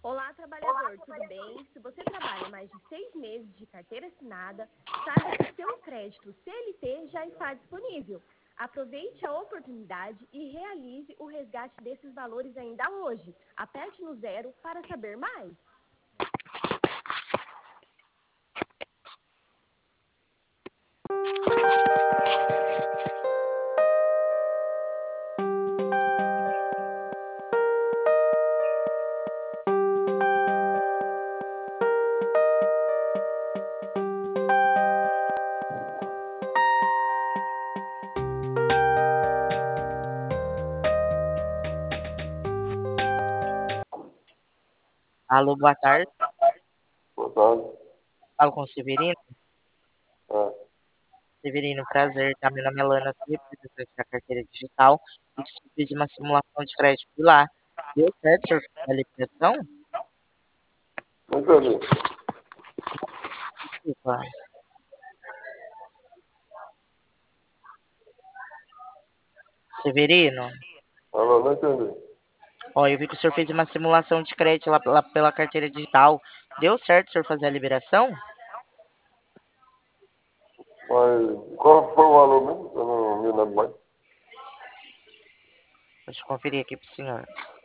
Olá, trabalhador, tudo bem? Se você trabalha mais de 6 meses de carteira assinada, saiba que seu crédito CLT já está disponível. Aproveite a oportunidade e realize o resgate desses valores ainda hoje. Aperte no 0 para saber mais. Alô, boa tarde. Boa tarde. Falo com o Severino. É, Severino, prazer. Tá, meu nome é Lana, sou representante da carteira digital e que fiz uma simulação de crédito por lá. Deu certo, senhor, fazer a liberação? não entendi. Desculpa. Severino, Alô, não entendi. ó, eu vi que o senhor fez uma simulação de crédito lá pela carteira digital. Deu certo, senhor, fazer a liberação? Mas qual foi o valor mesmo? Eu não me lembro mais. Deixa eu conferir aqui pro senhor.